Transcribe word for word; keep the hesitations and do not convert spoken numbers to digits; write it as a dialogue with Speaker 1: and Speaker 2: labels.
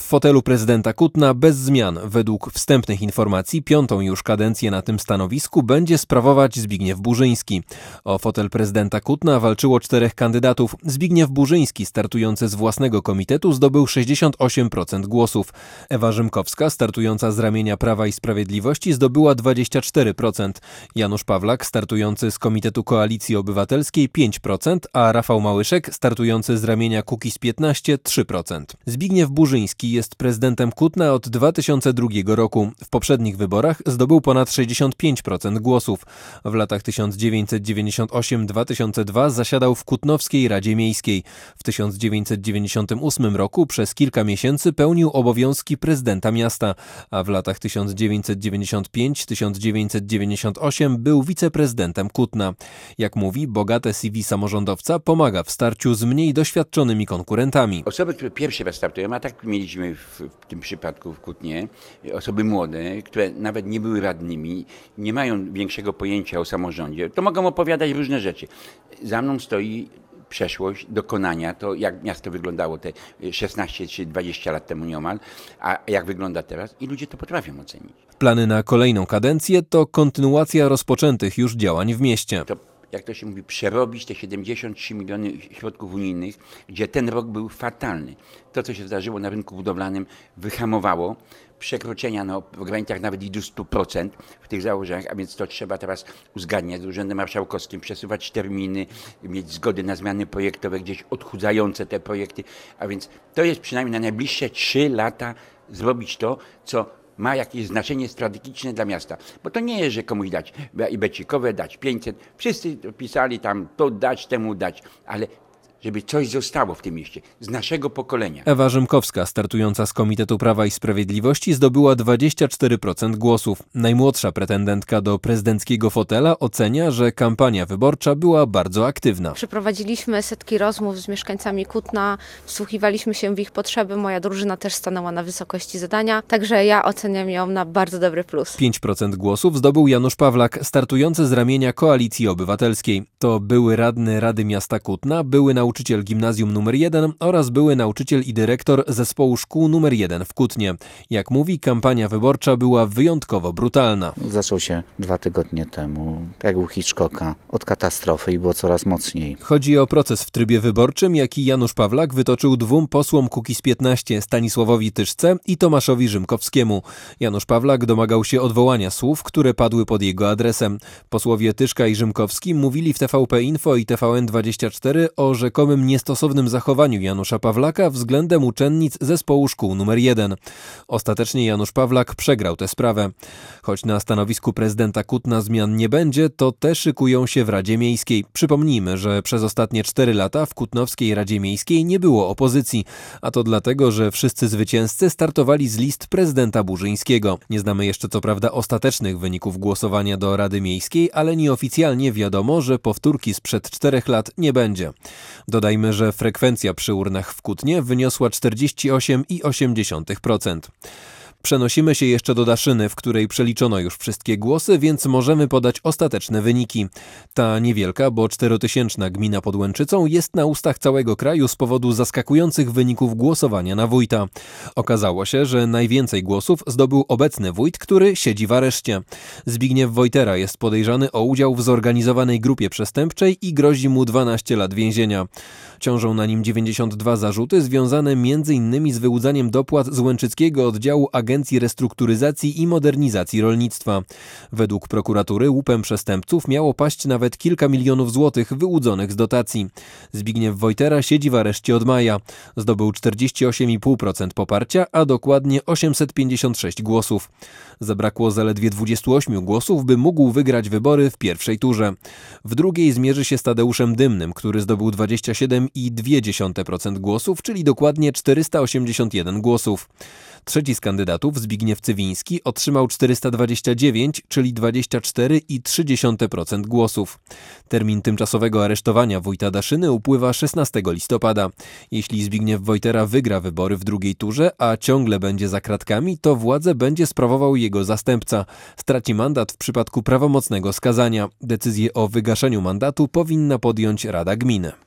Speaker 1: fotelu prezydenta Kutna bez zmian. Według wstępnych informacji piątą już kadencję na tym stanowisku będzie sprawować Zbigniew Burzyński. O fotel prezydenta Kutna walczyło czterech kandydatów. Zbigniew Burzyński, startujący z własnego komitetu, zdobył sześćdziesiąt osiem procent głosów. Ewa Rzymkowska, startująca z ramienia Prawa i Sprawiedliwości, zdobyła dwadzieścia cztery procent. Janusz Pawlak, startujący z Komitetu Koalicji Obywatelskiej, pięć procent, a Rafał Małyszek, startujący z ramienia Kukiz piętnaście, trzy procent. Zbigniew Burzyński jest prezydentem Kutna od dwa tysiące drugiego roku. W poprzednich wyborach zdobył ponad sześćdziesiąt pięć procent głosów. W latach tysiąc dziewięćset dziewięćdziesiąt osiem do dwa tysiące drugiego zasiadał w Kutnowskiej Radzie Miejskiej. W tysiąc dziewięćset dziewięćdziesiątym ósmym roku przez kilka miesięcy pełnił obowiązki prezydenta miasta, a w latach tysiąc dziewięćset dziewięćdziesiątym piątym do tysiąc dziewięćset dziewięćdziesiątego ósmego był wiceprezydentem Kutna. Jak mówi, bogate C V samorządowca pomaga w starciu z mniej doświadczonymi konkurentami.
Speaker 2: Osoby, które pierwszy raz startują, a tak mieliśmy w, w tym przypadku w Kutnie, osoby młode, które nawet nie były radnymi, nie mają większego pojęcia o samorządzie, to mogą opowiadać różne rzeczy. Za mną stoi przeszłość, dokonania, to jak miasto wyglądało te szesnaście czy dwadzieścia lat temu nieomal, a jak wygląda teraz i ludzie to potrafią ocenić.
Speaker 1: Plany na kolejną kadencję to kontynuacja rozpoczętych już działań w mieście.
Speaker 2: To, jak to się mówi, przerobić te siedemdziesiąt trzy miliony środków unijnych, gdzie ten rok był fatalny. To, co się zdarzyło na rynku budowlanym, wyhamowało przekroczenia no, w granicach nawet i do stu procent w tych założeniach, a więc to trzeba teraz uzgadniać z Urzędem Marszałkowskim, przesuwać terminy, mieć zgody na zmiany projektowe, gdzieś odchudzające te projekty, a więc to jest przynajmniej na najbliższe trzy lata zrobić to, co ma jakieś znaczenie strategiczne dla miasta. Bo to nie jest, że komuś dać i becikowe, dać pięćset. Wszyscy pisali tam to dać, temu dać, ale żeby coś zostało w tym mieście, z naszego pokolenia.
Speaker 1: Ewa Rzymkowska, startująca z Komitetu Prawa i Sprawiedliwości, zdobyła dwadzieścia cztery procent głosów. Najmłodsza pretendentka do prezydenckiego fotela ocenia, że kampania wyborcza była bardzo aktywna.
Speaker 3: Przeprowadziliśmy setki rozmów z mieszkańcami Kutna, wsłuchiwaliśmy się w ich potrzeby, moja drużyna też stanęła na wysokości zadania, także ja oceniam ją na bardzo dobry plus.
Speaker 1: pięć procent głosów zdobył Janusz Pawlak, startujący z ramienia Koalicji Obywatelskiej. To były radny Rady Miasta Kutna, były nauczyciel nauczyciel gimnazjum numer jeden oraz były nauczyciel i dyrektor zespołu szkół numer jeden w Kutnie. Jak mówi, kampania wyborcza była wyjątkowo brutalna.
Speaker 4: Zaczął się dwa tygodnie temu, jak u Hitchcocka, od katastrofy i było coraz mocniej.
Speaker 1: Chodzi o proces w trybie wyborczym, jaki Janusz Pawlak wytoczył dwóm posłom Kukiz piętnaście, Stanisławowi Tyszce i Tomaszowi Rzymkowskiemu. Janusz Pawlak domagał się odwołania słów, które padły pod jego adresem. Posłowie Tyszka i Rzymkowski mówili w T V P Info i T V N dwadzieścia cztery o rzekomym niestosownym zachowaniu Janusza Pawlaka względem uczennic zespołu szkół numer jeden. Ostatecznie Janusz Pawlak przegrał tę sprawę. Choć na stanowisku prezydenta Kutna zmian nie będzie, to te szykują się w Radzie Miejskiej. Przypomnijmy, że przez ostatnie cztery lata w Kutnowskiej Radzie Miejskiej nie było opozycji, a to dlatego, że wszyscy zwycięzcy startowali z list prezydenta Burzyńskiego. Nie znamy jeszcze co prawda ostatecznych wyników głosowania do Rady Miejskiej, ale nieoficjalnie wiadomo, że powtórki sprzed czterech lat nie będzie. Dodajmy, że frekwencja przy urnach w Kutnie wyniosła czterdzieści osiem przecinek osiem procent. Przenosimy się jeszcze do Daszyny, w której przeliczono już wszystkie głosy, więc możemy podać ostateczne wyniki. Ta niewielka, bo czterotysięczna gmina pod Łęczycą jest na ustach całego kraju z powodu zaskakujących wyników głosowania na wójta. Okazało się, że najwięcej głosów zdobył obecny wójt, który siedzi w areszcie. Zbigniew Wojtera jest podejrzany o udział w zorganizowanej grupie przestępczej i grozi mu dwanaście lat więzienia. Ciążą na nim dziewięćdziesiąt dwa zarzuty związane między innymi z wyłudzaniem dopłat z Łęczyckiego Oddziału Agencji Restrukturyzacji i Modernizacji Rolnictwa. Według prokuratury łupem przestępców miało paść nawet kilka milionów złotych wyłudzonych z dotacji. Zbigniew Wojtera siedzi w areszcie od maja. Zdobył czterdzieści osiem przecinek pięć procent poparcia, a dokładnie osiemset pięćdziesiąt sześć głosów. Zabrakło zaledwie dwudziestu ośmiu głosów, by mógł wygrać wybory w pierwszej turze. W drugiej zmierzy się z Tadeuszem Dymnym, który zdobył dwadzieścia siedem przecinek dwa procent głosów, czyli dokładnie czterysta osiemdziesiąt jeden głosów. Trzeci z kandydatów, Zbigniew Cywiński, otrzymał czterysta dwadzieścia dziewięć, czyli dwadzieścia cztery przecinek trzy procent głosów. Termin tymczasowego aresztowania wójta Daszyny upływa szesnastego listopada. Jeśli Zbigniew Wojtera wygra wybory w drugiej turze, a ciągle będzie za kratkami, to władzę będzie sprawował jego zastępca. Straci mandat w przypadku prawomocnego skazania. Decyzję o wygaszeniu mandatu powinna podjąć Rada Gminy.